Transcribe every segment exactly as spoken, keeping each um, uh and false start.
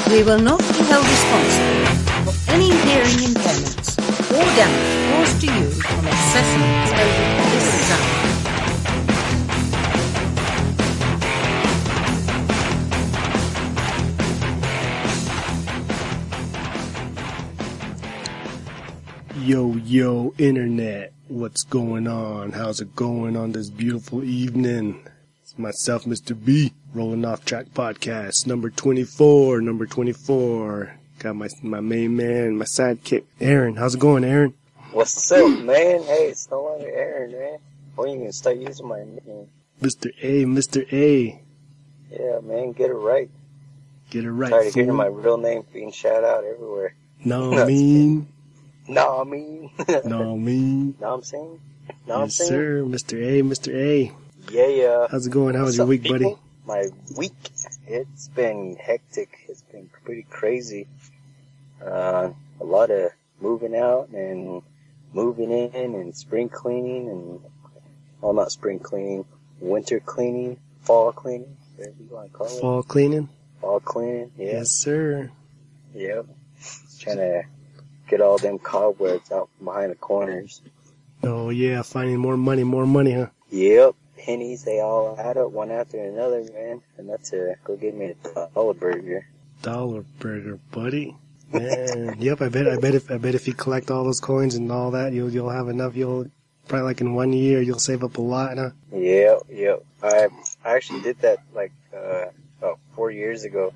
We will not be held responsible for any hearing impairments or damage caused to you from excessive exposure to this sound. Yo, yo, internet, what's going on? How's it going on this beautiful evening? It's myself, Mister B, Rolling Off Track Podcast, number twenty-four, number twenty-four. Got my my main man, my sidekick, Aaron. How's it going, Aaron? What's up, man? Hey, it's no longer Aaron, man. When are you gonna start using my name? Mister A, Mister A. Yeah, man, get it right. Get it right, Tired of fool. hearing my real name being shout out everywhere. No, I mean. No, I mean. No, I mean. Know what I'm saying? Know what I'm Yes, saying? sir, Mister A, Mister A. Yeah, yeah. How's it going? How was What's your up, week, people? buddy? My week, it's been hectic. It's been pretty crazy. Uh, a lot of moving out and moving in and spring cleaning and, well, not spring cleaning, winter cleaning, fall cleaning, whatever you want to call it. Fall cleaning? Fall cleaning, yeah. Yes, sir. Yep. Trying to get all them cobwebs out from behind the corners. Oh, yeah, finding more money, more money, huh? Yep. Pennies, they all add up one after another, man. And that's to go get me a dollar burger. Dollar burger, buddy. Man, yep. I bet. I bet if I bet if you collect all those coins and all that, you'll you'll have enough. You'll probably like in one year, you'll save up a lot, huh? Yep, yep. I I actually did that like uh about four years ago.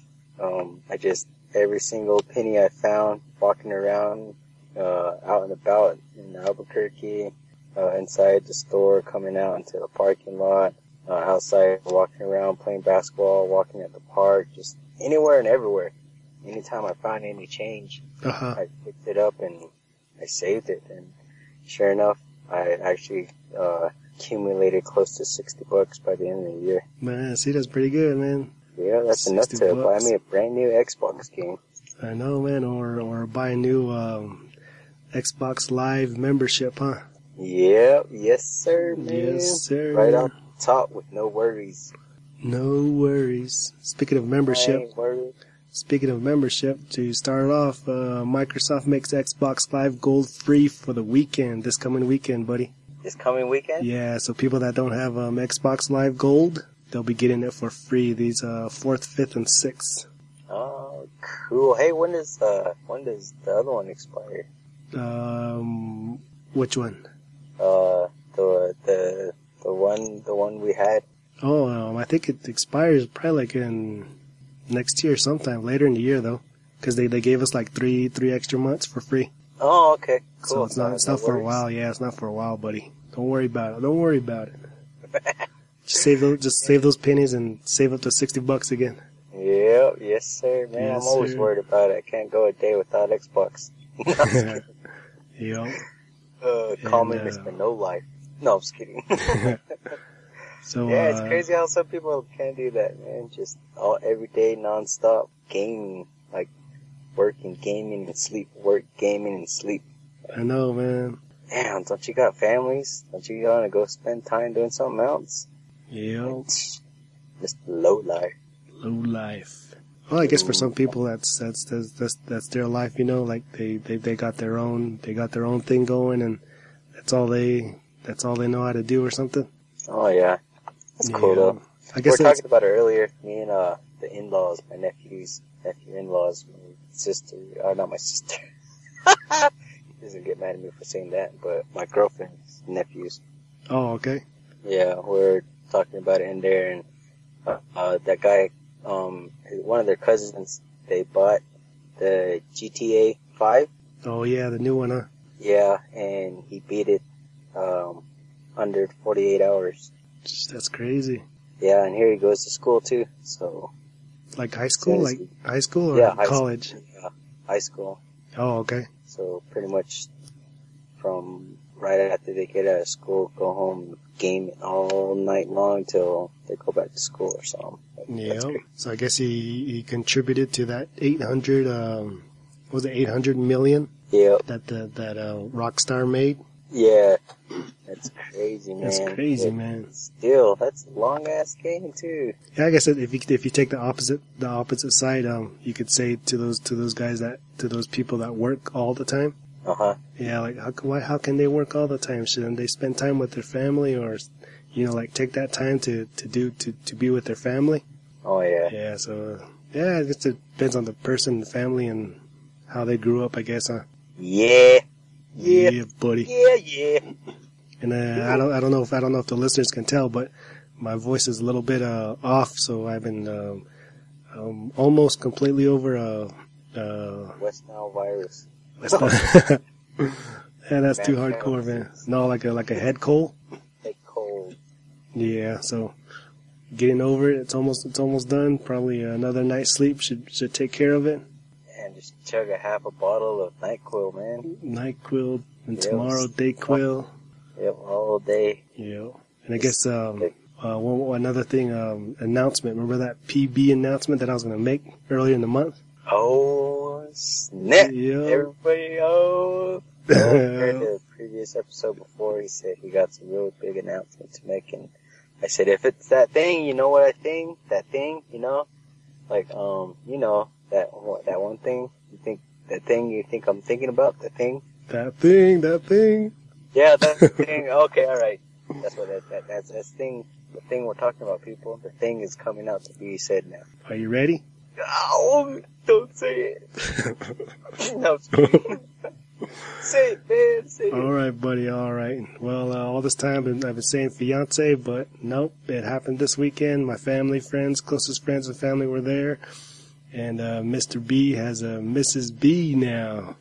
Um, I just every single penny I found walking around uh out and about in Albuquerque, uh inside the store, coming out into the parking lot, uh, outside walking around playing basketball, walking at the park, just anywhere and everywhere. Anytime I found any change, Uh-huh. I picked it up and I saved it. And sure enough, I actually uh accumulated close to sixty bucks by the end of the year. Man, see, that's pretty good, man. Yeah, that's enough sixty to bucks. buy me a brand new Xbox game. I know, man. Or or buy a new um, Xbox Live membership, huh? Yeah, yes sir, man. Yes, sir. Right off the top with no worries. No worries. Speaking of I membership, ain't worried. speaking of membership, to start off, uh, Microsoft makes Xbox Live Gold free for the weekend, this coming weekend, buddy. This coming weekend? Yeah, so people that don't have um, Xbox Live Gold, they'll be getting it for free. These uh, fourth, fifth, and sixth. Oh, cool. Hey, when does uh when does the other one expire? Um, which one? Uh, the the the one the one we had. Oh, um, I think it expires probably like in next year, sometime later in the year, though, because they, they gave us like three three extra months for free. Oh, okay, cool. So it's not it's No not for a worries. while. Yeah, it's not for a while, buddy. Don't worry about it. Don't worry about it. Just save those just save those pennies and save up to sixty bucks again. Yeah, yes sir, man. Yes, I'm always sir. worried about it. I can't go a day without Xbox. Yo. uh, call me And, uh, Mister No Life. No, I'm just kidding. So Yeah, it's uh, crazy how some people can do that, man. Just all every day, nonstop gaming, like working, gaming, and sleep. Work, gaming, and sleep. I know, man. Damn, don't you got families? Don't you want to go spend time doing something else? Yo. Just low life. Low life. Well, I guess for some people that's that's that's that's, that's their life, you know. Like they, they they got their own they got their own thing going, and that's all they that's all they know how to do or something. Oh yeah, that's Yeah. cool though. I We guess were that's talking about it earlier. Me and uh the in-laws, my nephews, nephew in-laws, my sister, uh, not my sister. He doesn't get mad at me for saying that, but my girlfriend's nephews. oh okay. Yeah, we're talking about it in there, and uh, uh that guy, um, one of their cousins, they bought the G T A five. Oh yeah, the new one, huh? Yeah, and he beat it um under forty-eight hours. Just, that's crazy. Yeah, and here he goes to school too. So Like high school, Soon as like he- high school or yeah, high college? School, yeah, high school. Oh okay. So pretty much from right after they get out of school, go home, game all night long till they go back to school or something. Yeah. That's great. So I guess he he contributed to that eight hundred um was it eight hundred million Yeah, that the that uh Rockstar made? yeah. That's crazy, man. That's crazy, But man. Still, that's a long ass game too. Yeah, I guess if you if you take the opposite the opposite side, um, you could say to those to those guys that to those people that work all the time. Uh huh. Yeah, like how why how can they work all the time? Shouldn't they spend time with their family, or you know, like take that time to to do to to be with their family? Oh yeah. Yeah. So uh, yeah, it just depends on the person, the family, and how they grew up, I guess. Huh? Yeah. Yeah. Yeah, buddy. Yeah, yeah. And uh, I don't I don't know if I don't know if the listeners can tell, but my voice is a little bit uh, off, so I've been um, um, almost completely over uh, uh, West Nile virus. That's not, yeah, that's too hardcore, man. No, like a like a head cold. Head cold. Yeah, so getting over it. It's almost it's almost done. Probably another night's sleep should should take care of it. And just chug a half a bottle of NyQuil, man. NyQuil and Yes. tomorrow Dayquil. Yep, all day. Yeah, and I guess um, uh, one, another thing, um, announcement. Remember that P B announcement that I was going to make earlier in the month? Oh, snap. Yeah. Everybody, oh. I heard the previous episode before, he said he got some real big announcement to make, and I said, if it's that thing, you know what I think? That thing, you know? Like, um, you know, that that one thing, you think, that thing you think I'm thinking about, the thing? That thing, that thing. Yeah, that thing, okay, alright. That's what that, that, that's, that's thing, the thing we're talking about, people. The thing is coming out to be said now. Are you ready? Oh, don't say it. No, say it, man, say it. All right, buddy. All right. Well, uh, all this time I've been, I've been saying fiance, but nope, it happened this weekend. My family, friends, closest friends and family were there, and uh, Mister B has a Missus B now.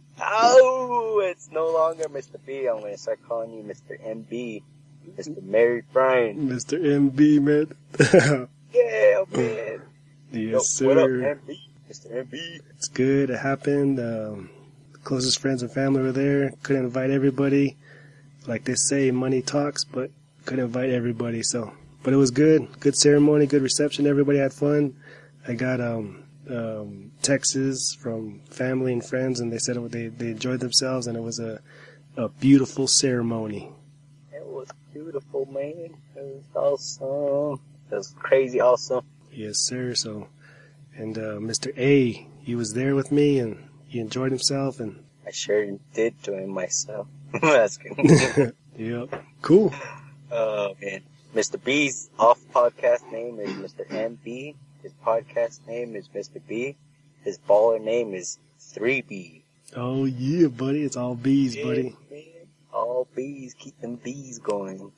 Oh, it's no longer Mister B. I'm going to start calling you Mister M B. Mister Mary Brian. Mister M B, man. Yeah, man. Yes, Yo, what up, sir. M B? Mister M B. It's good. It happened. Um, the closest friends and family were there. Couldn't invite everybody. Like they say, money talks, but couldn't invite everybody. So, but it was good. Good ceremony, good reception. Everybody had fun. I got um, um, texts from family and friends, and they said it, they they enjoyed themselves, and it was a a beautiful ceremony. It was beautiful, man. It was awesome. It was crazy awesome. Yes, sir. So, and uh, Mister A, he was there with me, and he enjoyed himself, and I sure did enjoy myself. That's good. yep, cool. Oh, man. Mister B's off podcast name is Mister M B. His podcast name is Mister B. His baller name is three B. Oh yeah, buddy, it's all bees, Yeah, buddy. man. All bees, keep them bees going.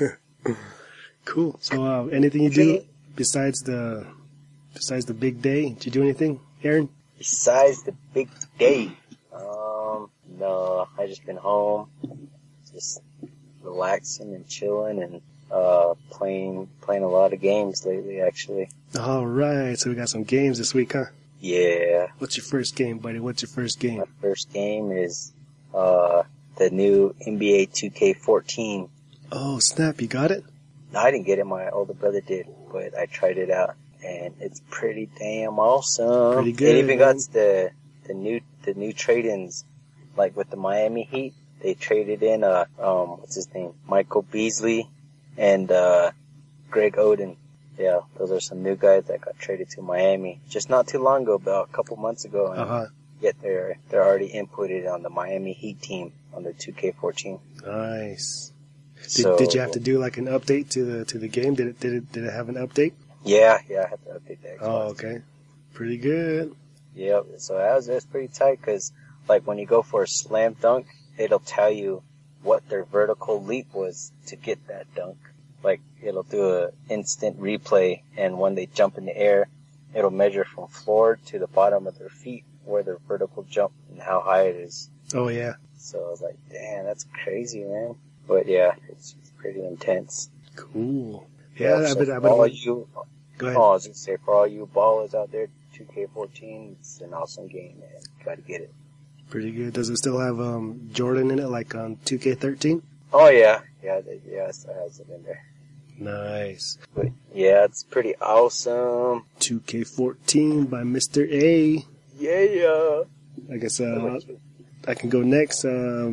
Cool. So, uh, anything you do besides the besides the big day? Did you do anything, Aaron? Besides the big day, um, no, I just been home, just relaxing and chilling and uh playing playing a lot of games lately. Actually, All right. So we got some games this week, huh? yeah. What's your first game, buddy? What's your first game? My first game is uh the new N B A two K fourteen. Oh snap! You got it? No, I didn't get it. My older brother did, but I tried it out, and it's pretty damn awesome. Pretty good, It even man. got the the new the new trade-ins, like with the Miami Heat. They traded in uh um what's his name, Michael Beasley, and uh Greg Oden. Yeah, those are some new guys that got traded to Miami just not too long ago, about a couple months ago. And Uh huh. yet they're they're already inputted on the Miami Heat team on the two K fourteen. Nice. Did, So, did you have to do like an update to the to the game? Did it did it did it have an update? Yeah, yeah, I had to update that. Oh, okay. Pretty good. Yep. So that was, that's pretty tight because, like, when you go for a slam dunk, it'll tell you what their vertical leap was to get that dunk. Like, it'll do a instant replay, and when they jump in the air, it'll measure from floor to the bottom of their feet where their vertical jump and how high it is. Oh yeah. So I was like, damn, that's crazy, man. But yeah, it's, it's pretty intense. Cool. Yeah, so I've been, I've for all been, you, go ahead. oh, I was gonna say, for all you ballers out there, two K fourteen, it's an awesome game, man. Gotta get it. Pretty good. Does it still have um, Jordan in it, like on two K thirteen? Oh yeah, yeah, they, yeah, it still has it in there. Nice. But yeah, it's pretty awesome. two K fourteen by Mister A. Yeah, yeah. I guess uh, I can go next. Um,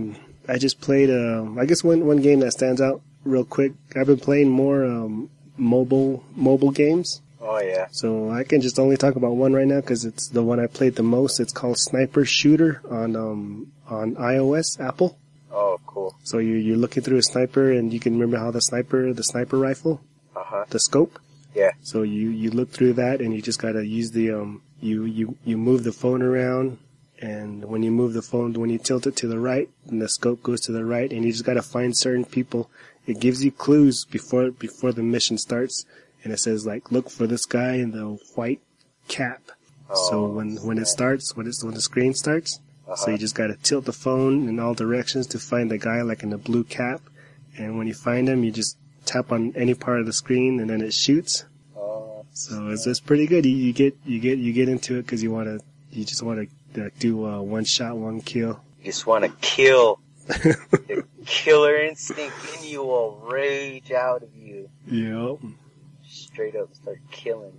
I just played, um, I guess one, one game that stands out real quick. I've been playing more, um, mobile, mobile games. Oh, yeah. So I can just only talk about one right now because it's the one I played the most. It's called Sniper Shooter on, um, on iOS, Apple. Oh, cool. So you, you're looking through a sniper and you can remember how the sniper, the sniper rifle, uh-huh. the scope. Yeah. So you, you look through that and you just gotta use the, um, you, you, you move the phone around. And when you move the phone, when you tilt it to the right, and the scope goes to the right, and you just gotta find certain people. It gives you clues before before the mission starts, and it says like, look for this guy in the white cap. Oh, so when when it starts, when it's when the screen starts, uh-huh. so you just gotta tilt the phone in all directions to find the guy like in the blue cap, and when you find him, you just tap on any part of the screen, and then it shoots. Oh, so it's it's pretty good. You, you get you get you get into it because you wanna you just wanna. Uh, do uh, one shot, one kill. You just want to kill. The killer instinct in you will rage out of you. Yep. Straight up start killing.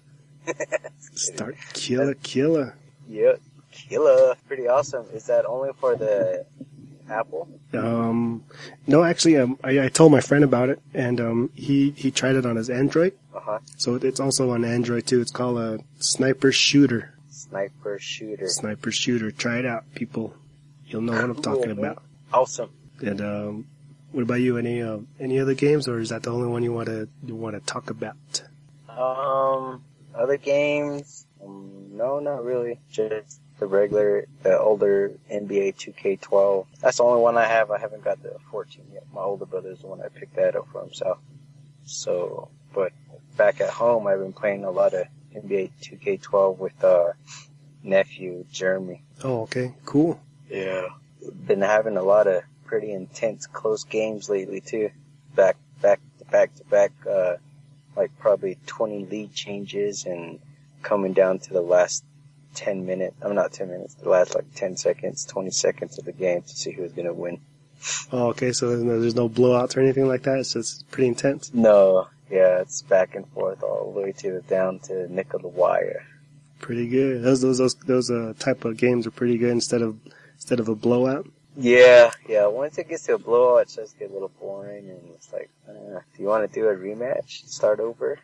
Start killer, killer. Yep, killer. Pretty awesome. Is that only for the Apple? Um, no, actually, um, I, I told my friend about it, and um, he he tried it on his Android. Uh huh. So it's also on Android too. It's called a Sniper Shooter. Sniper Shooter. Sniper Shooter. Try it out, people. You'll know what I'm talking about. Awesome. And um, what about you? Any uh, any other games, or is that the only one you want to you want to talk about? Um, other games? Um, no, not really. Just the regular, the older N B A two K twelve. That's the only one I have. I haven't got the fourteen yet. My older brother's the one that picked that up for himself. So, but back at home, I've been playing a lot of N B A two K twelve with uh nephew Jeremy. Oh, okay, cool. Yeah, been having a lot of pretty intense close games lately too. Back, back, back to back, uh, like probably twenty lead changes and coming down to the last ten minutes. I'm not ten minutes. The last like ten seconds, twenty seconds of the game to see who's gonna win. Oh, okay. So there's no, there's no blowouts or anything like that. It's just pretty intense. No. Yeah, it's back and forth all the way to down to nick of the wire. Pretty good. Those those those those uh, type of games are pretty good instead of instead of a blowout. Yeah, yeah. Once it gets to a blowout, it starts to get a little boring, and it's like, uh, do you want to do a rematch? Start over?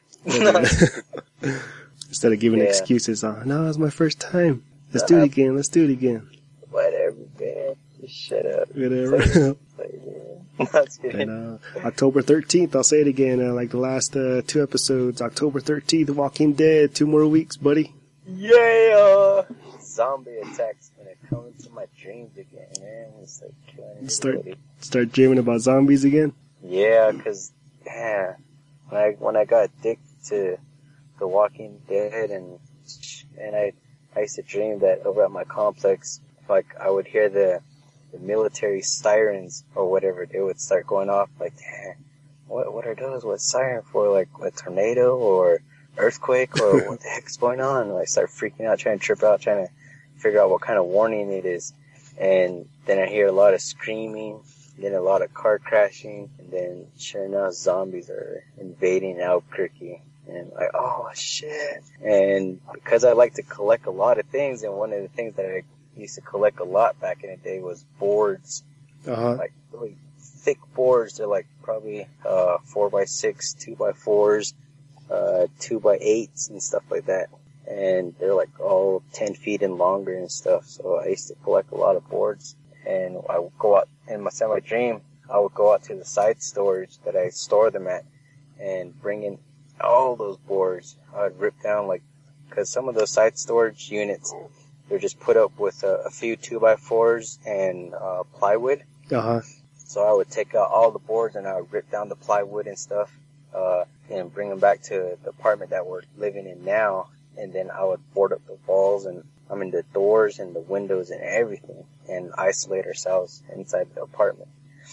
Instead of giving yeah. excuses, oh, no, it's my first time. Let's uh, do it again. Let's do it again. Whatever, man. Just shut up. Whatever. That's good. And, uh, October thirteenth, I'll say it again, uh, like the last, uh, two episodes. October thirteenth, Walking Dead, two more weeks, buddy. Yeah! Zombie attacks gonna come into my dreams again, man. It's like killing Start, everybody. start dreaming about zombies again? Yeah, cause, man, when I, when I got addicted to The Walking Dead and, and I, I used to dream that over at my complex, like, I would hear the, the military sirens or whatever, they would start going off like, damn, what what are those? What's siren for? Like a tornado or earthquake or what the heck's going on? And I start freaking out, trying to trip out, trying to figure out what kind of warning it is. And then I hear a lot of screaming, then a lot of car crashing, and then sure enough, zombies are invading Albuquerque. And like, oh shit. And because I like to collect a lot of things, and one of the things that I used to collect a lot back in the day was boards. Uh-huh. Like really thick boards. They're like probably uh four by six, two by fours, uh two by eights and stuff like that. And they're like all ten feet and longer and stuff. So I used to collect a lot of boards. And I would go out in my semi dream, I would go out to the side storage that I store them at and bring in all those boards. I would rip down like, cause some of those side storage units, they're just put up with a, a few two by fours and uh, plywood. Uh-huh. So I would take out all the boards and I would rip down the plywood and stuff, uh, and bring them back to the apartment that we're living in now. And then I would board up the walls and, I mean, the doors and the windows and everything and isolate ourselves inside the apartment.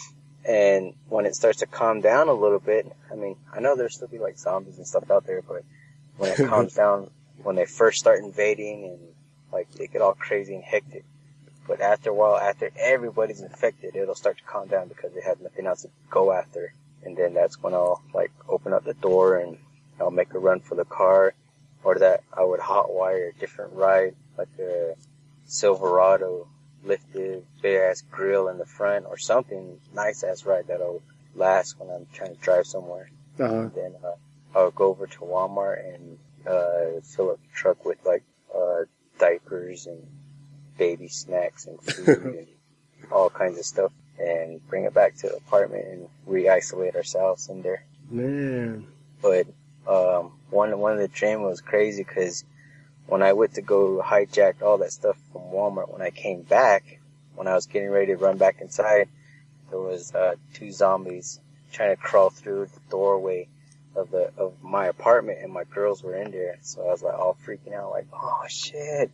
And when it starts to calm down a little bit, I mean, I know there'll still be like zombies and stuff out there, but when it calms down, when they first start invading and like they get all crazy and hectic. But after a while, after everybody's infected, it'll start to calm down because they have nothing else to go after. And then that's when I'll like open up the door and I'll make a run for the car, or that I would hotwire a different ride, like a Silverado lifted, big ass grill in the front or something nice ass ride that'll last when I'm trying to drive somewhere. Uh-huh. Then uh, I'll go over to Walmart and uh, fill up the truck with like uh, diapers and baby snacks and food and all kinds of stuff, and bring it back to the apartment and re-isolate ourselves in there. Man. But um, one one of the dreams was crazy because when I went to go hijack all that stuff from Walmart, when I came back, when I was getting ready to run back inside, there was uh, two zombies trying to crawl through the doorway of the of my apartment, and my girls were in there. So I was like all freaking out, like, oh shit!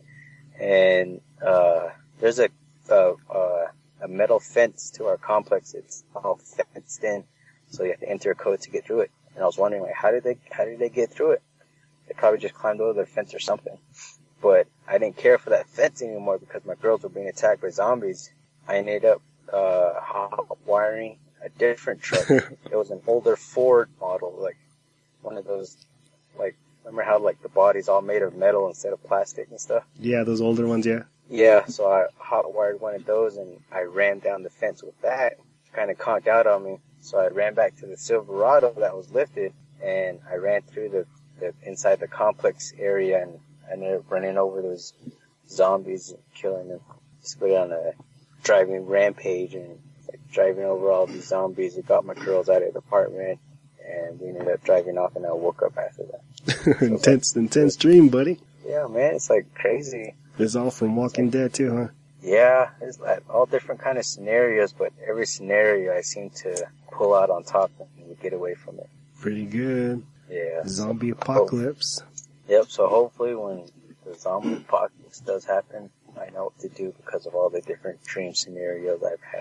And uh, there's a uh, uh, a metal fence to our complex. It's all fenced in, so you have to enter a code to get through it. And I was wondering, like, how did they how did they get through it? They probably just climbed over the fence or something. But I didn't care for that fence anymore because my girls were being attacked by zombies. I ended up uh, hot wiring a different truck. It was an older Ford model, like one of those, like, remember how like the body's all made of metal instead of plastic and stuff? Yeah, those older ones, yeah. Yeah, so I hot wired one of those and I ran down the fence with that. Kind of conked out on me. So I ran back to the Silverado that was lifted, and I ran through the, the inside the complex area, and I ended up running over those zombies and killing them. Just went on a driving rampage and like, driving over all these zombies. It got my girls out of the apartment, and we ended up driving off, and I woke up after that. So intense, like, intense dream, buddy. Yeah, man, it's like crazy. It's all from Walking Dead too, huh? Yeah, there's like all different kind of scenarios, but every scenario I seem to pull out on top and get away from it. Pretty good. Yeah. Zombie apocalypse. Yep, so hopefully when the zombie apocalypse does happen, I know what to do because of all the different dream scenarios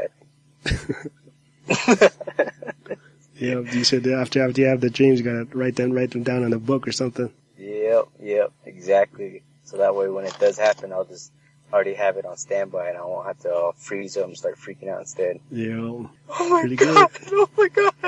I've had. Yeah, you said that after after you have the dreams, you gotta write them write them down in a book or something. Yep, yep, exactly. So that way when it does happen, I'll just already have it on standby and I won't have to uh, freeze up and start freaking out instead. Yeah. Oh my Pretty god! good. Oh my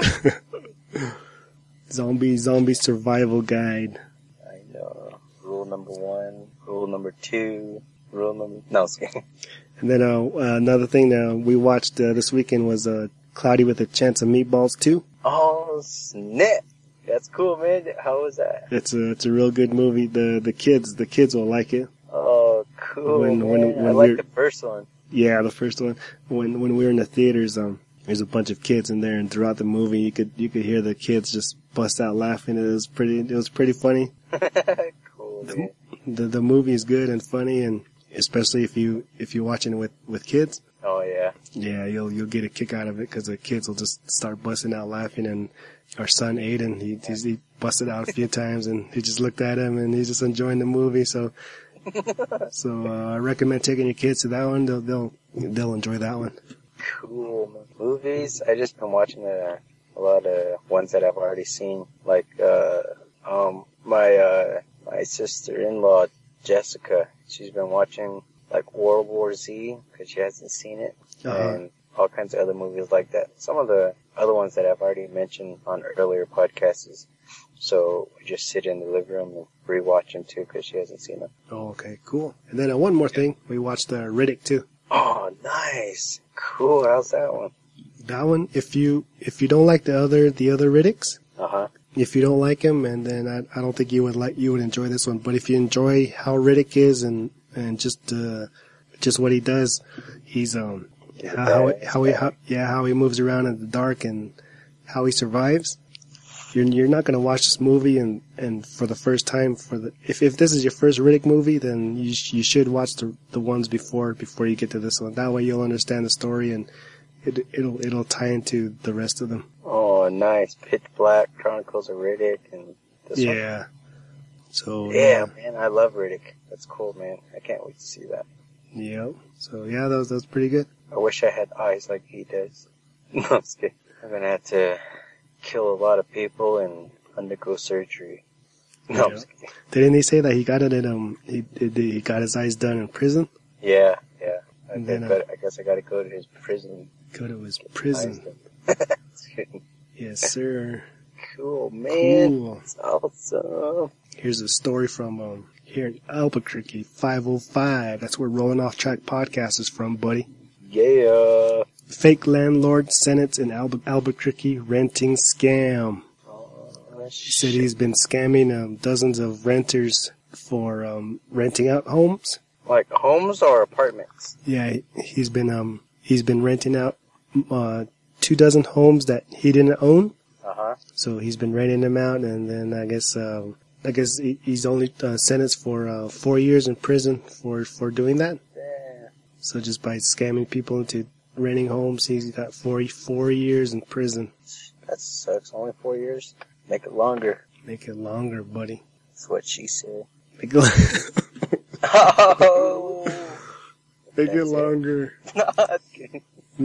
god! Zombie zombie survival guide. I know. Rule number one, rule number two, rule number... No, it's kidding. And then uh, uh, another thing that we watched uh, this weekend was uh, Cloudy with a Chance of Meatballs two. Oh, snap! That's cool, man. How was that? It's a it's a real good movie. The the kids the kids will like it. Oh, cool, When- man. when- when I like we're- the first one. Yeah, the first one. When when we were in the theaters, um, there's a bunch of kids in there, and throughout the movie, you could you could hear the kids just bust out laughing. It was pretty it was pretty funny. Cool, man. The the movie is good and funny, and especially if you if you're watching it with with kids, Oh, yeah. yeah, you'll you'll get a kick out of it because the kids will just start busting out laughing. And our son Aiden, he he's, he busted out a few times, and he just looked at him and he's just enjoying the movie. So. So uh, I recommend taking your kids to that one. They'll they'll they'll enjoy that one. Cool, man. Movies? I just been watching a, a lot of ones that I've already seen. Like, uh, um, my, uh, my sister-in-law, Jessica, she's been watching, like, World War Z, because she hasn't seen it. Uh-huh. And all kinds of other movies like that. Some of the other ones that I've already mentioned on earlier podcasts. So we just sit in the living room and rewatch them too because she hasn't seen them. Oh, okay, cool. And then uh, one more thing, we watched uh, Riddick too. Oh, nice, cool. How's that one? That one, if you if you don't like the other the other Riddicks, Uh huh. if you don't like him, and then I, I don't think you would like you would enjoy this one. But if you enjoy how Riddick is and and just uh, just what he does, he's um how how he how, yeah how he moves around in the dark and how he survives. You're you're not gonna watch this movie and, and for the first time for the if if this is your first Riddick movie, then you sh- you should watch the the ones before before you get to this one. That way you'll understand the story and it it'll it'll tie into the rest of them. Oh, nice. Pitch Black, Chronicles of Riddick, and this one. Yeah. So Yeah, man, I love Riddick. That's cool, man. I can't wait to see that. yeah. So yeah, that was that was pretty good. I wish I had eyes like he does. No, I'm just kidding. I'm gonna have to kill a lot of people and undergo surgery. No, I'm Yeah. just kidding. Didn't he say that he got it in um he he got his eyes done in prison? Yeah, yeah. I, And think then, uh, that- I guess I gotta go to his prison. Go to his prison. Just kidding. Yes, sir. Cool, man. Cool. That's awesome. Here's a story from um here in Albuquerque, five oh five. That's where Rolling Off Track Podcast is from, buddy. Yeah. Fake landlord sentence in Albu- Albuquerque renting scam. Oh, He said he's been scamming um, dozens of renters for um, renting out homes. Like homes or apartments? Yeah, he's been um he's been renting out uh, two dozen homes that he didn't own. Uh huh. So he's been renting them out, and then I guess uh, I guess he, he's only uh, sentenced for uh, four years in prison for for doing that. Yeah. So just by scamming people into renting homes, he's got four four years in prison. That sucks. Only four years. Make it longer. Make it longer, buddy. That's what she said. Make it, Oh. make it That's it. longer, Not kidding.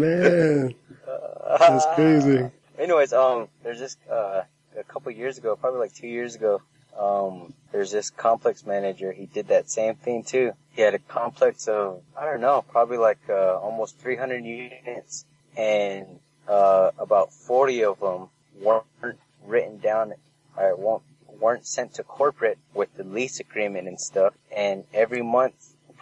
man. That's crazy. Anyways, um, there's this, uh, a couple years ago, probably like two years ago, um, there's this complex manager. He did that same thing too. He had a complex of, I don't know, probably like, uh, almost three hundred units. And, uh, about forty of them weren't written down, or won't, weren't sent to corporate with the lease agreement and stuff. And every month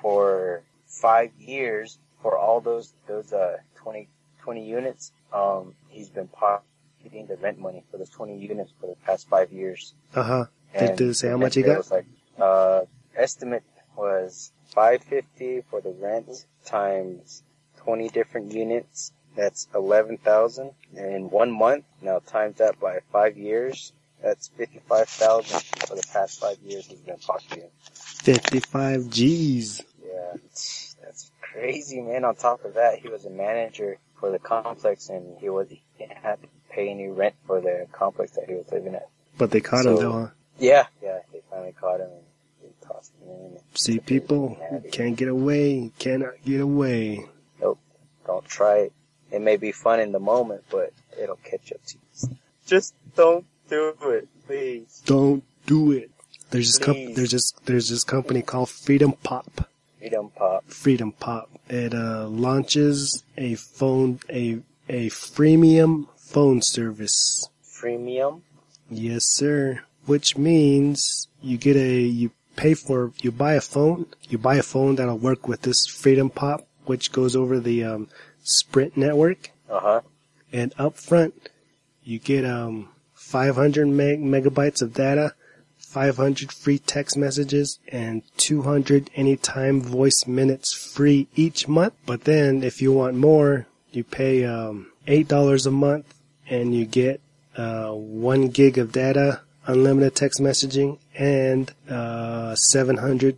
for five years, for all those, those, uh, twenty, twenty units, um, he's been pocketing the rent money for those twenty units for the past five years. Uh huh. Did, And did it say the how much he rent got? was like, uh, estimate was five fifty for the rent times twenty different units. That's eleven thousand. And in one month, now times that by five years, that's fifty-five thousand for the past five years he's been pocketing. Fifty-five G's. Yeah, that's crazy, man. On top of that, he was a manager for the complex, and he was he didn't have to pay any rent for the complex that he was living at. But they caught him So- though, huh? Yeah, yeah, they finally caught him and they tossed him in. See, people, you can't get away. You cannot get away. Nope, don't try it. It may be fun in the moment, but it'll catch up to you. Just don't do it, please. Don't do it. There's this com- Please. there's this there's this company called Freedom Pop. Freedom Pop. Freedom Pop. It uh, launches a phone a a freemium phone service. Freemium. Yes, sir. Which means you get a you pay for you buy a phone. You buy a phone that'll work with this Freedom Pop, which goes over the um, Sprint network. Uh huh. And up front, you get um five hundred meg- megabytes of data, five hundred free text messages, and two hundred anytime voice minutes free each month. But then, if you want more, you pay um eight dollars a month, and you get uh one gig of data, unlimited text messaging, and uh seven hundred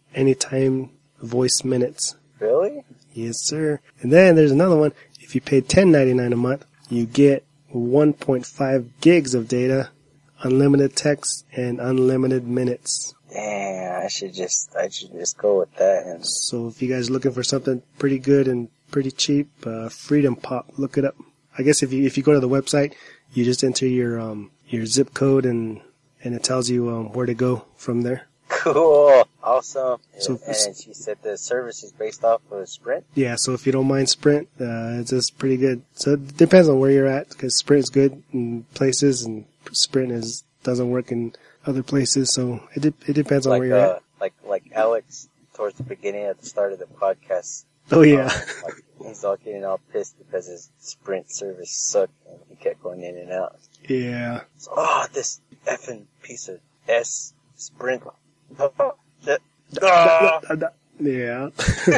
anytime voice minutes. Really? Yes, sir. And then there's another one. If you pay ten ninety-nine a month, you get one point five gigs of data, unlimited text, and unlimited minutes. Damn, I should just, I should just go with that. And So if you guys are looking for something pretty good and pretty cheap, uh, Freedom Pop, look it up. I guess if you if you go to the website, you just enter your um your zip code and and it tells you um where to go from there. cool, awesome. So- and she said the service is based off of Sprint. Yeah, so if you don't mind Sprint, uh, it's just pretty good. So it depends on where you're at, because Sprint's good in places and Sprint is doesn't work in other places. So it de- it depends on Like, where you're uh, at. like, like Alex towards the beginning at the start of the podcast. Oh yeah, Um, like, he's all getting all pissed because his Sprint service sucked and he kept going in and out. yeah. So, oh, this effing piece of S Sprint. Ah. Yeah.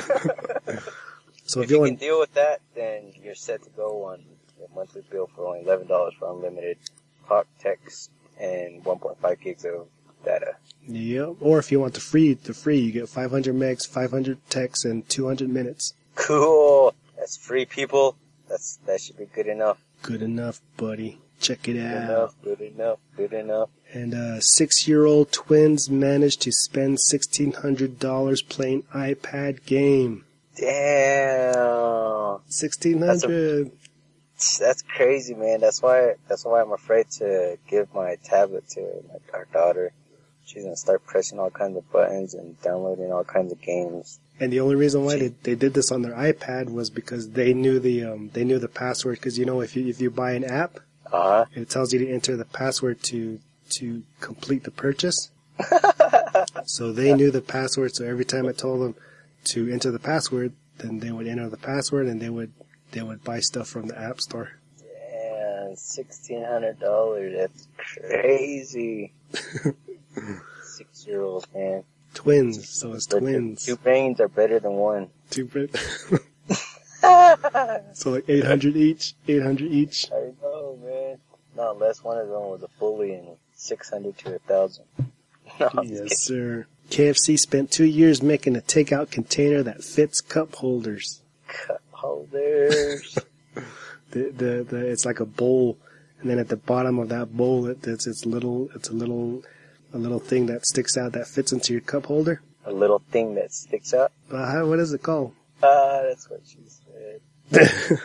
So If if you you can want, deal with that, then you're set to go on your monthly bill for only eleven dollars for unlimited talk, text, and one point five gigs of data. yeah, or if you want the free, the free, you get five hundred megs, five hundred texts, and two hundred minutes. Cool. That's free, people. That's that should be good enough. Good enough, buddy. Check it Good out. enough. Good enough. Good enough. And uh, six-year-old twins managed to spend sixteen hundred dollars playing iPad game. Damn. Sixteen hundred. That's crazy, man. That's why. That's why I'm afraid to give my tablet to my, our daughter. She's gonna start pressing all kinds of buttons and downloading all kinds of games. And the only reason why they, they did this on their iPad was because they knew the um they knew the password. Because you know if you if you buy an app, Uh huh. it tells you to enter the password to to complete the purchase. So they knew the password, so every time I told them to enter the password, then they would enter the password and they would they would buy stuff from the App Store. Yeah, sixteen hundred dollars. That's crazy. Six year old man. Twins, so it's But twins. Two brains are better than one. Two bit. So like eight hundred each, eight hundred each. I know, man. Not unless one of them was a bully and six hundred to a thousand. No, I'm just Yes, sir. K F C spent two years making a takeout container that fits cup holders. Cup holders. The, the, the, it's like a bowl, and then at the bottom of that bowl, it, it's, it's little, it's a little, a little thing that sticks out that fits into your cup holder. A little thing that sticks out. Uh, how, what is it called? Ah, that's what she said.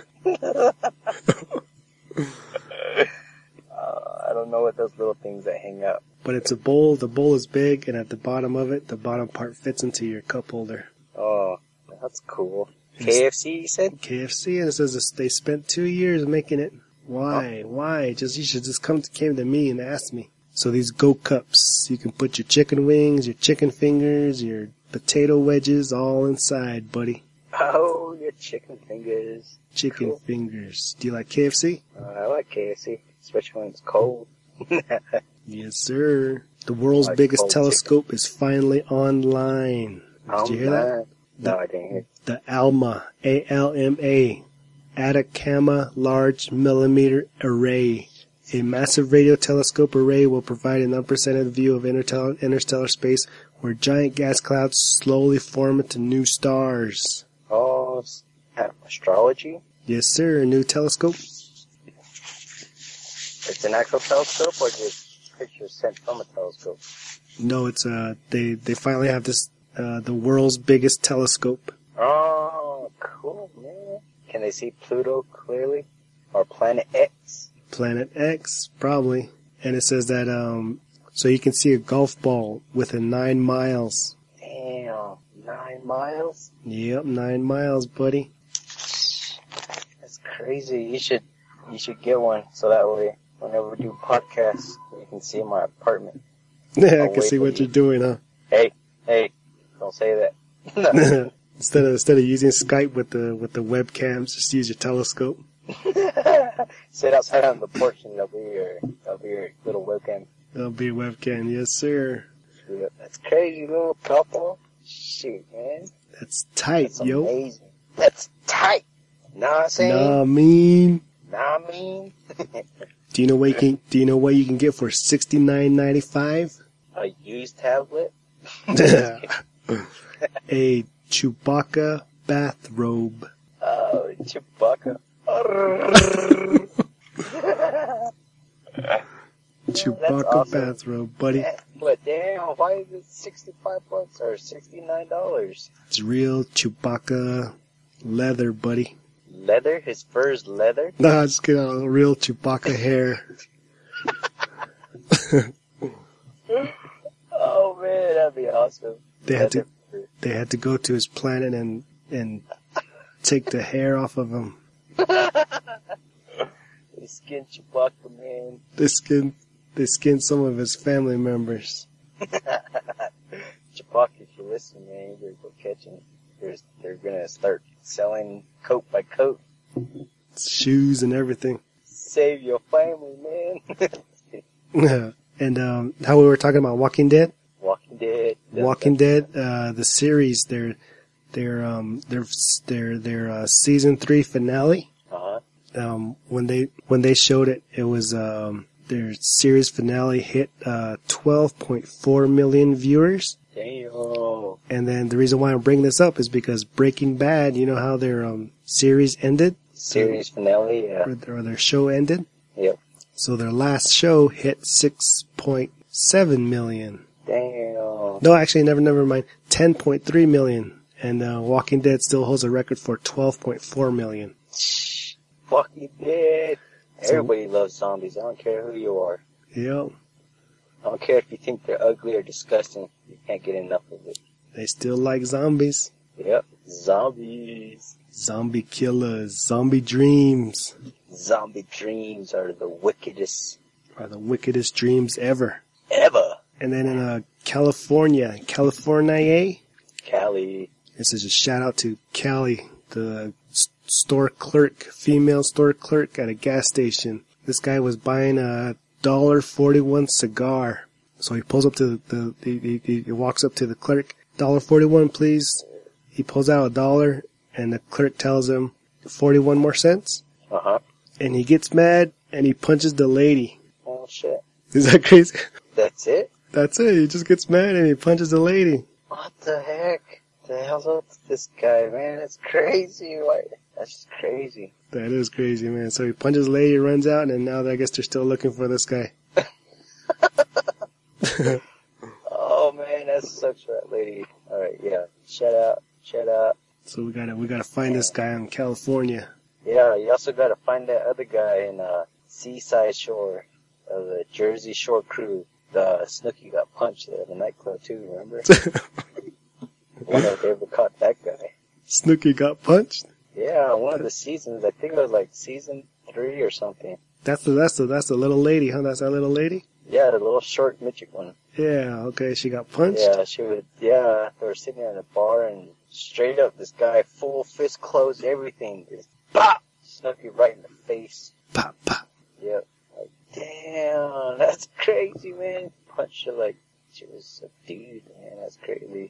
uh, I don't know what those little things that hang out. But it's a bowl. The bowl is big, and at the bottom of it, the bottom part fits into your cup holder. Oh, that's cool. K F C, you said? K F C, and it says this, they spent two years making it. Why? Oh. Why? Just you should just come to came to me and ask me. So these Go Cups, you can put your chicken wings, your chicken fingers, your potato wedges all inside, buddy. Oh, your chicken fingers. Chicken Cool. fingers. Do you like K F C? Uh, I like K F C, especially when it's cold. Yes, sir. The world's like biggest cold telescope is finally online. Did you hear that? No, I didn't hear. The ALMA, A L M A, Atacama Large Millimeter Array. A massive radio telescope array will provide an unprecedented view of intertel- interstellar space where giant gas clouds slowly form into new stars. Oh, astrology? Yes, sir. A new telescope. It's an actual telescope or just pictures sent from a telescope? No, it's uh they they finally have this uh the world's biggest telescope. Oh, cool, man. Can they see Pluto clearly? Or Planet X? Planet X, probably. And it says that um so you can see a golf ball within nine miles. Damn, nine miles? Yep, nine miles, buddy. That's crazy. You should you should get one so that way whenever we do podcasts you can see my apartment. Yeah, I I'll can wait see for what you. you're doing, huh? Hey, hey, don't say that. instead of instead of using Skype with the with the webcams, just use your telescope. Sit outside on the porch and that'll be your, that'll be your little webcam. That'll be a webcam, yes sir. Yeah, that's crazy, little couple. Shoot, man. That's tight, That's yo. amazing. That's tight. Know what I'm saying? Nah, I mean. Know what I mean? Do you know what you can? Do you know what you can get for sixty nine ninety five? A used tablet? A Chewbacca bathrobe. Oh, Chewbacca. Chewbacca awesome. bathrobe, buddy. But damn, why is it sixty-five bucks or sixty-nine dollars? It's real Chewbacca leather, buddy. Leather? His fur's leather? Nah, just get a real Chewbacca hair. Oh man, that'd be awesome. They had to Leather fur. they had to go to his planet and and take the hair off of him. They skinned Chewbacca, man. They skinned they skinned some of his family members. Chewbacca, if you listen, man, you better go catch him. They're, they're gonna start selling coat by coat. Shoes and everything. Save your family, man. And um, how we were talking about Walking Dead. Walking Dead. Walking Dead, uh, the series, their their um their their their uh, season three finale. Uh-huh. Um, when they when they showed it, it was um their series finale hit uh twelve point four million viewers. Damn. And then the reason why I'm bringing this up is because Breaking Bad, you know how their um series ended, Series finale, yeah. or, or their show ended. Yep. So their last show hit six point seven million. Damn. No, actually, never, never mind. ten point three million. And uh, Walking Dead still holds a record for twelve point four million. Walking Dead. So- Everybody loves zombies. I don't care who you are. Yep. I don't care if you think they're ugly or disgusting. You can't get enough of it. They still like zombies. Yep. Zombies. Zombie killers. Zombie dreams Zombie dreams are the wickedest are the wickedest dreams ever. ever. And then in uh, California. California. Cali. This is a shout out to Callie, the s- store clerk, female store clerk at a gas station. This guy was buying a one dollar forty-one cigar. So he pulls up to the, the he, he, he walks up to the clerk. one dollar forty-one, please. He pulls out a dollar, and the clerk tells him forty-one more cents. Uh-huh. And he gets mad, and he punches the lady. Oh, shit. Is that crazy? That's it? That's it. He just gets mad, and he punches the lady. What the heck? The hell's up with this guy, man? That's crazy. Why? That's just crazy. That is crazy, man. So he punches the lady, runs out, and now I guess they're still looking for this guy. Oh, man, that sucks for that lady. All right, yeah. Shout out. Shout out. So we gotta we gotta find this guy in California. Yeah, you also gotta find that other guy in uh, Seaside Shore, uh, the Jersey Shore crew. The Snooki got punched at the nightclub too, remember? Wonder if they ever caught that guy. Snooki got punched? Yeah, one of the seasons. I think it was like season three or something. That's the that's the that's the little lady, huh? That's that little lady? Yeah, the little short midget one. Yeah, okay, she got punched? Yeah, she would, yeah, they were sitting in a bar and straight up this guy, full fist closed, everything, just pop! Snuck you right in the face. Pop, pop. Yep. Like, damn, that's crazy, man. Punched her like she was a dude, man, that's crazy.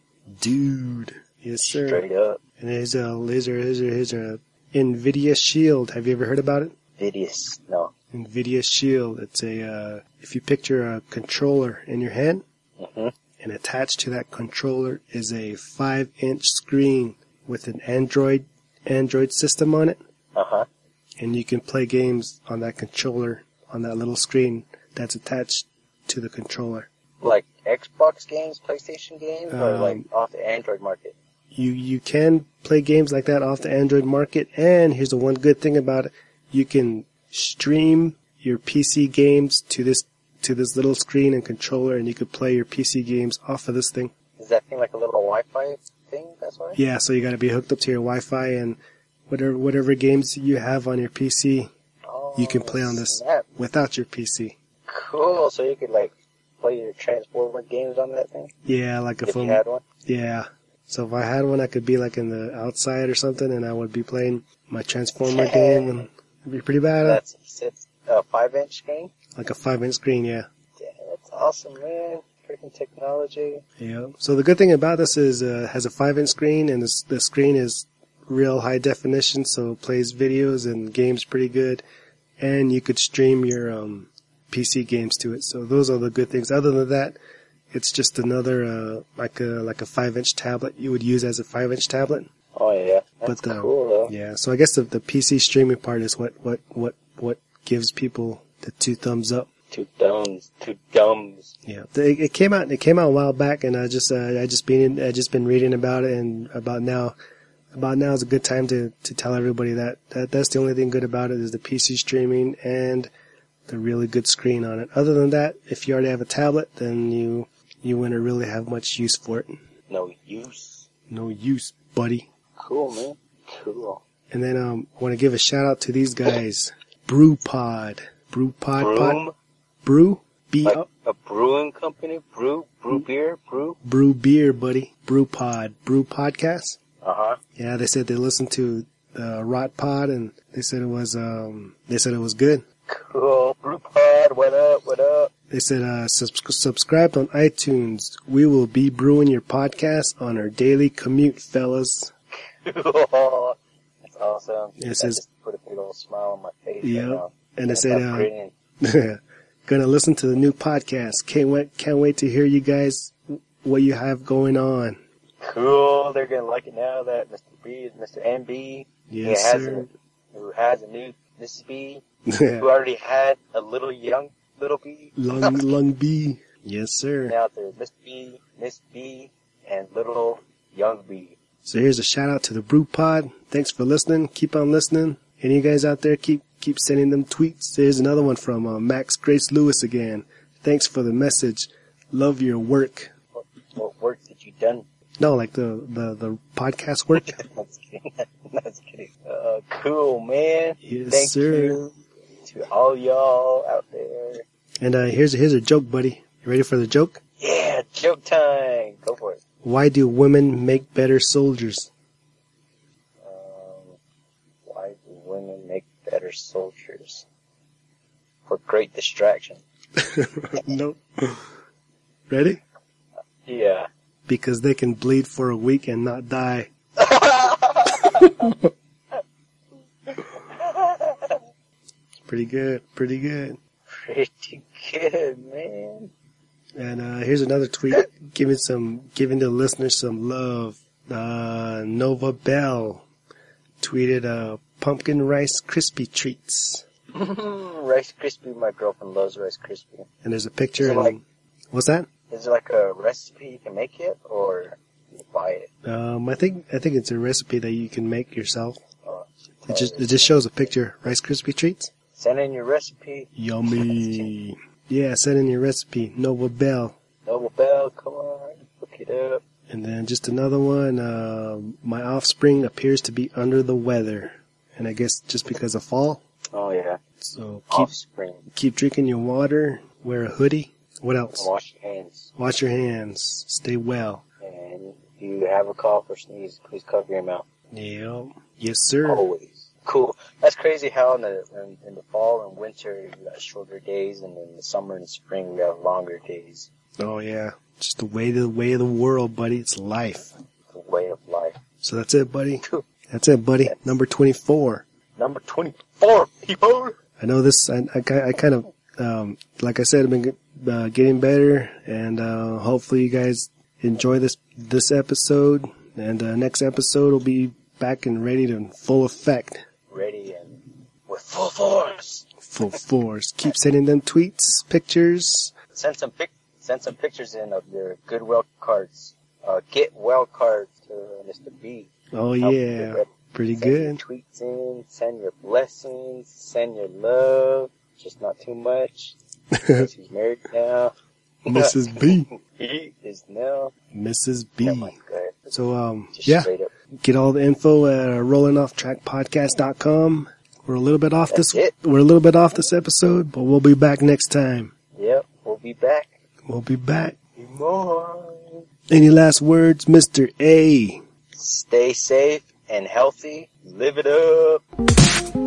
Dude. Yes, sir. Straight up. And here's a, here's a, here's a, here's a NVIDIA Shield. Have you ever heard about it? Vidius, no. NVIDIA Shield. It's a, uh, if you picture a controller in your hand, Mm-hmm. and attached to that controller is a five inch screen with an Android, Android system on it. Uh-huh. And you can play games on that controller, on that little screen that's attached to the controller. Like Xbox games, PlayStation games, or Um, like off the Android market? You, you can play games like that off the Android market, and here's the one good thing about it. You can stream your P C games to this to this little screen and controller, and you could play your P C games off of this thing. Is that thing like a little Wi-Fi thing, that's why? Yeah, so you gotta be hooked up to your Wi-Fi, and whatever whatever games you have on your P C, Oh, you can play on this snap. without your P C. Cool, so you could like play your Transformer games on that thing? Yeah, like a If phone. you had one? Yeah. So if I had one, I could be like in the outside or something, and I would be playing my Transformer game, and it'd be pretty bad. That's it's a five inch screen? Like a five inch screen, yeah. Yeah, that's awesome, man. Freaking technology. Yeah. So the good thing about this is uh, it has a five inch screen, and this, the screen is real high definition, so it plays videos and games pretty good. And you could stream your um, P C games to it. So those are the good things. Other than that, it's just another uh, like a like a five inch tablet you would use as a five inch tablet. Oh yeah, that's But the, cool though. Yeah. So I guess the, the P C streaming part is what what what what gives people the two thumbs up. Two dumbs, two dumbs. Yeah, it, it came out. It came out a while back, and I just, uh, I just been, I just been reading about it, and about now, about now is a good time to, to tell everybody that, that that's the only thing good about it is the P C streaming and the really good screen on it. Other than that, if you already have a tablet, then you, you wouldn't really have much use for it. No use. No use, buddy. Cool, man. Cool. And then, um, I want to give a shout out to these guys, BrewPod, BrewPod, Broom? Pod, Brew, B, Like a brewing company? Brew? Brew beer? Brew? Brew beer, buddy. BrewPod, Brew Podcast. Uh-huh. Yeah, they said they listened to the Rot Pod, and they said it was um they said it was good. Cool. Brew pod, what up, what up? They said uh subs- subscribed on iTunes. We will be brewing your podcast on our daily commute, fellas. Cool. That's awesome. It I says- just put a big old smile on my face Yeah, right now. and they That's said how uh, brilliant. gonna listen to the new podcast. Can't wait can't wait to hear you guys what you have going on. Cool. They're gonna like it now that Mister B is Mister M B. Yes, he has sir. A, who has a new Miss B, Yeah. who already had a little young little B. Lung Lung B. Yes, sir. Now there's Miss B, Miss B, and little young B. So here's a shout out to the Brew Pod. Thanks for listening. Keep on listening. And you guys out there, keep keep sending them tweets. There's another one from uh, Max Grace Lewis again. Thanks for the message. Love your work. What, what work did you done? No, like the the, the podcast work. That's kidding. That's kidding. Uh, cool, man. Yes, Thank sir. you to all y'all out there. And uh, here's here's a joke, buddy. You ready for the joke? Yeah, Joke time. Go for it. Why do women make better soldiers? Um, why do women make better soldiers? For great distraction. Nope. Ready? Yeah. Because they can bleed for a week and not die. Pretty good. Pretty good. Pretty good, man. And uh, here's another tweet giving some, giving the listeners some love. Uh, Nova Bell tweeted uh, pumpkin rice crispy treats. Rice Krispie, my girlfriend loves Rice Krispie. And there's a picture. Is it And, like- what's that? Is it like a recipe you can make it, or you buy it? Um, I think I think it's a recipe that you can make yourself. Uh, It just it just shows a picture. Rice Krispie treats. Send in your recipe. Yummy. Yeah, send in your recipe. Nova Bell. Noble Bell, come on, look it up. And then just another one. Uh, my offspring appears to be under the weather, and I guess just because of fall. Oh yeah, So keep offspring. keep drinking your water. Wear a hoodie. What else? Wash your hands. Wash your hands. Stay well. And if you have a cough or sneeze, please cover your mouth. Yeah. Yes, sir. Always. Cool. That's crazy how in the in, in the fall and winter we got shorter days, and in the summer and spring we have longer days. Oh yeah. Just the way the way of the world, buddy. It's life. The way of life. So that's it, buddy. Cool. That's it, buddy. Yes. Number twenty-four. Number twenty-four, people. I know this. I I, ki- I kind of um, like I said, I've been get- uh, getting better, and uh, hopefully you guys enjoy this this episode. And uh, next episode will be back and ready to full effect, Ready and with full force. full force. Keep sending them tweets, pictures. Send some pic. Send some pictures in of your Goodwill cards. Uh, get well cards to Mister B. Oh Help you yeah, get ready. pretty Send your good. tweets in. Send your blessings. Send your love. Just not too much. Because he's married now. Missus B, He is now. Missus Never B. mind, go ahead. So um, Just yeah. straight up. Get all the info at uh, rolling off track podcast dot com. We're a little bit off That's this. it. We're a little bit off this episode, but we'll be back next time. Yep, we'll be back. We'll be back. More. Any last words, Mister A? Stay safe and healthy. Live it up.